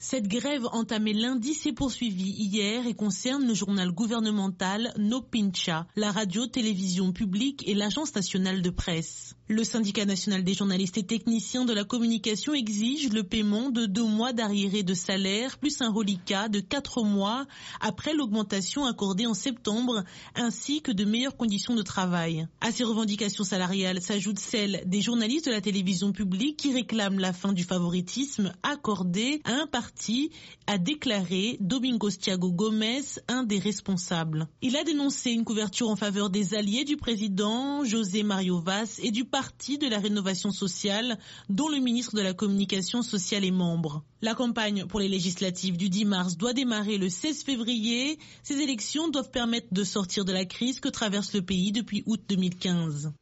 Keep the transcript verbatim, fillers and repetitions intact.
Cette grève entamée lundi s'est poursuivie hier et concerne le journal gouvernemental Nopincha, la radio-télévision publique et l'agence nationale de presse. Le syndicat national des journalistes et techniciens de la communication exige le paiement de deux mois d'arriérés de salaire plus un reliquat de quatre mois après l'augmentation accordée en septembre ainsi que de meilleures conditions de travail. À ces revendications salariales s'ajoutent celles des journalistes de la télévision publique qui réclament la fin du favoritisme accordé à un parti, a déclaré Domingos Thiago Gomes, un des responsables. Il a dénoncé une couverture en faveur des alliés du président José Mario Vaz et du parti de la rénovation sociale dont le ministre de la communication sociale est membre. La campagne pour les législatives du dix mars doit démarrer le seize février. Ces élections doivent permettre de sortir de la crise que traverse le pays depuis août deux mille quinze.